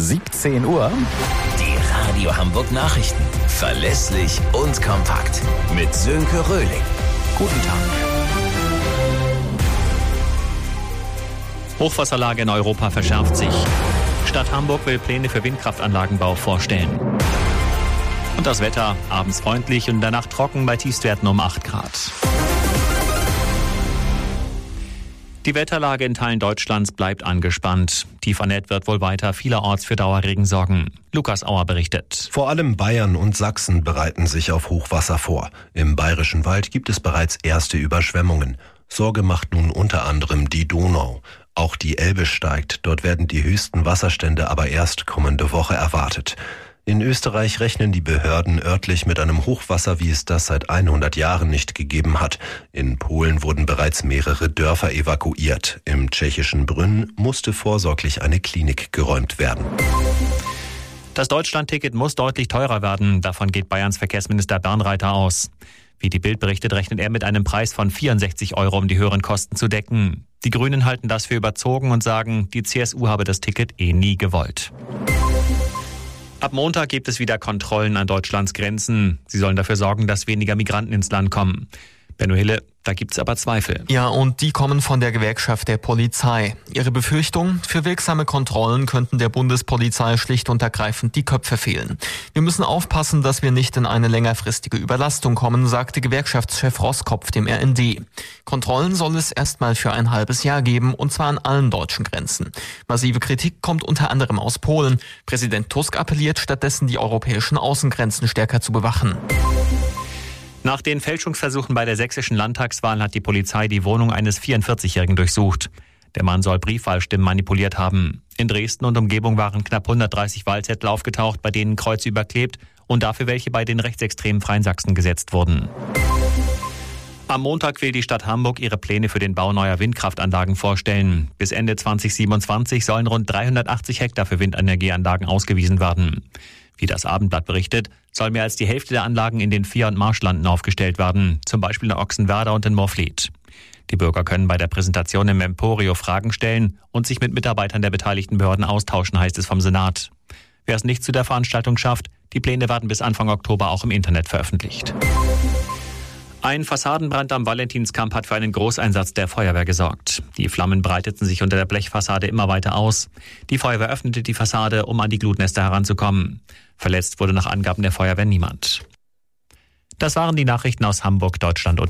17 Uhr. Die Radio Hamburg Nachrichten. Verlässlich und kompakt. Mit Sönke Röhling. Guten Tag. Hochwasserlage in Europa verschärft sich. Stadt Hamburg will Pläne für Windkraftanlagenbau vorstellen. Und das Wetter, abends freundlich und in der Nacht trocken bei Tiefstwerten um 8 Grad. Die Wetterlage in Teilen Deutschlands bleibt angespannt. Tiefernäht wird wohl weiter vielerorts für Dauerregen sorgen. Lukas Auer berichtet. Vor allem Bayern und Sachsen bereiten sich auf Hochwasser vor. Im Bayerischen Wald gibt es bereits erste Überschwemmungen. Sorge macht nun unter anderem die Donau. Auch die Elbe steigt. Dort werden die höchsten Wasserstände aber erst kommende Woche erwartet. In Österreich rechnen die Behörden örtlich mit einem Hochwasser, wie es das seit 100 Jahren nicht gegeben hat. In Polen wurden bereits mehrere Dörfer evakuiert. Im tschechischen Brünn musste vorsorglich eine Klinik geräumt werden. Das Deutschlandticket muss deutlich teurer werden. Davon geht Bayerns Verkehrsminister Bernreiter aus. Wie die Bild berichtet, rechnet er mit einem Preis von 64 €, um die höheren Kosten zu decken. Die Grünen halten das für überzogen und sagen, die CSU habe das Ticket nie gewollt. Ab Montag gibt es wieder Kontrollen an Deutschlands Grenzen. Sie sollen dafür sorgen, dass weniger Migranten ins Land kommen. Benno Hille, da gibt's aber Zweifel. Ja, und die kommen von der Gewerkschaft der Polizei. Ihre Befürchtung, für wirksame Kontrollen könnten der Bundespolizei schlicht und ergreifend die Köpfe fehlen. Wir müssen aufpassen, dass wir nicht in eine längerfristige Überlastung kommen, sagte Gewerkschaftschef Roskopf dem RND. Kontrollen soll es erstmal für ein halbes Jahr geben, und zwar an allen deutschen Grenzen. Massive Kritik kommt unter anderem aus Polen. Präsident Tusk appelliert stattdessen, die europäischen Außengrenzen stärker zu bewachen. Nach den Fälschungsversuchen bei der sächsischen Landtagswahl hat die Polizei die Wohnung eines 44-Jährigen durchsucht. Der Mann soll Briefwahlstimmen manipuliert haben. In Dresden und Umgebung waren knapp 130 Wahlzettel aufgetaucht, bei denen Kreuze überklebt und dafür welche bei den rechtsextremen Freien Sachsen gesetzt wurden. Am Montag will die Stadt Hamburg ihre Pläne für den Bau neuer Windkraftanlagen vorstellen. Bis Ende 2027 sollen rund 380 Hektar für Windenergieanlagen ausgewiesen werden. Wie das Abendblatt berichtet, soll mehr als die Hälfte der Anlagen in den Vier- und Marschlanden aufgestellt werden, zum Beispiel in Ochsenwerder und in Moorfleet. Die Bürger können bei der Präsentation im Emporio Fragen stellen und sich mit Mitarbeitern der beteiligten Behörden austauschen, heißt es vom Senat. Wer es nicht zu der Veranstaltung schafft, die Pläne werden bis Anfang Oktober auch im Internet veröffentlicht. Ein Fassadenbrand am Valentinskamp hat für einen Großeinsatz der Feuerwehr gesorgt. Die Flammen breiteten sich unter der Blechfassade immer weiter aus. Die Feuerwehr öffnete die Fassade, um an die Glutnester heranzukommen. Verletzt wurde nach Angaben der Feuerwehr niemand. Das waren die Nachrichten aus Hamburg, Deutschland und